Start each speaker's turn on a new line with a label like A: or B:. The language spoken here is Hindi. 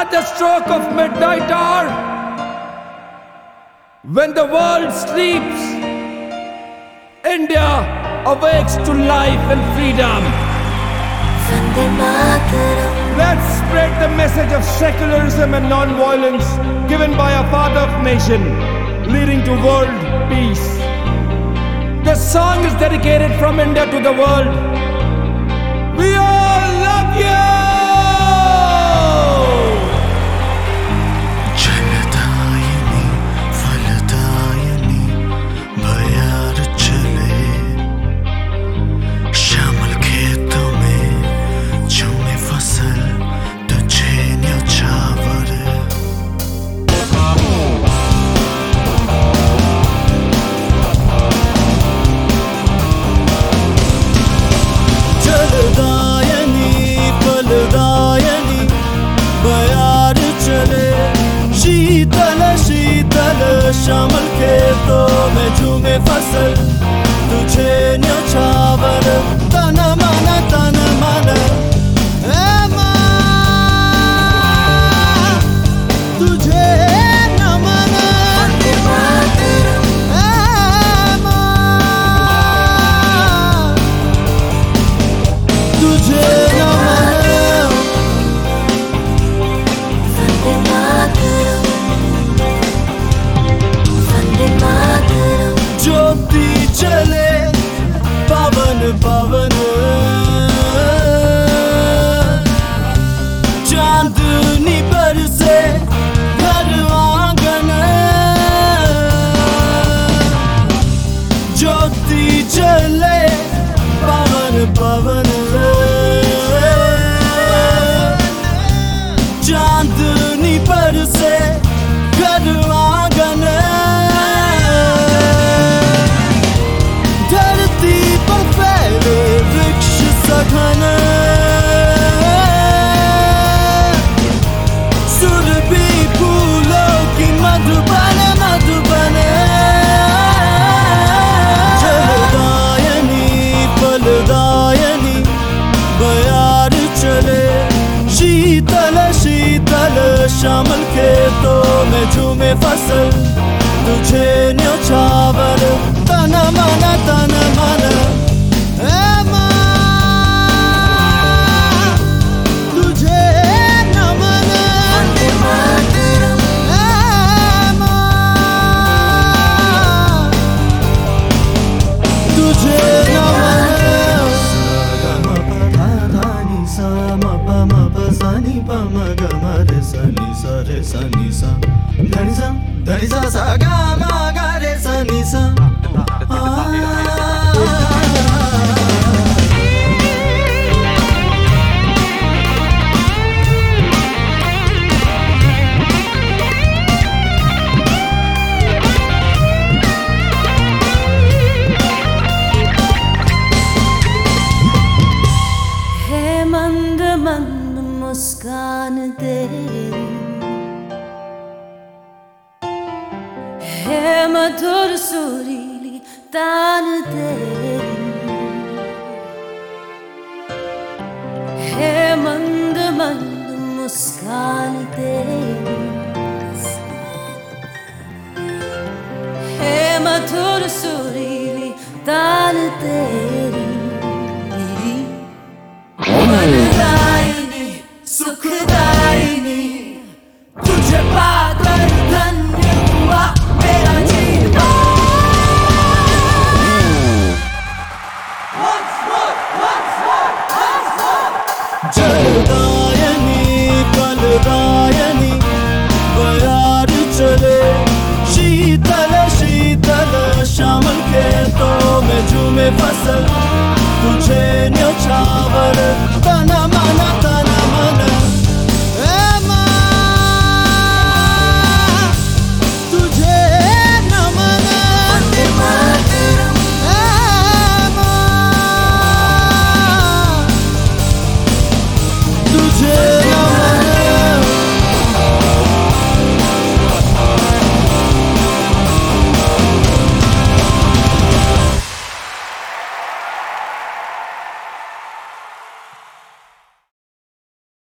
A: At the stroke of midnight hour, when the world sleeps, India awakes to life and freedom. Let's spread the message of secularism and non-violence given by a father of nation, leading to world peace. This song is dedicated from India to the world. We all love you!
B: शीतल शीतल श्यामल खेतों में झूमे फसल, तुझे न्योछावर तन मन ए माँ, तुझे नमन ए माँ, तुझे ज्योति चले पावन पावन, चांदनी बरसे घर आंगन, ज्योति चले पावन पावन, चांदनी बरसे घर आंगन, वृक्ष सघन, सुरभि फूलों की मधुबन मधुबन, जलदायनी फलदायनी बयार चले, शीतल शीतल श्यामल खेतों में झूमे फसल, तुझे न्योछावर तन मन ए माँ, तुझे नमन ए माँ, तुझे नमन। सा म प म प सा नि प म ग म रे सा नि सा रे सा नि सा धनि सा सा ग म ग रे सा नि सा।
C: मंद मंद मुस्कान तेरी है, मधुर सुरीली तान तेरी है, मंद मंद मुस्कान तेरी है, मधुर सुरीली तान तेरी, वरदायिनी सुखदायिनी, तुझे पाकर धन्य हुआ मेरा जीवन।
B: जलदायिनी फलदायिनी बयार चले, शीतल शीतल श्यामल खेतों में झूमे फसल,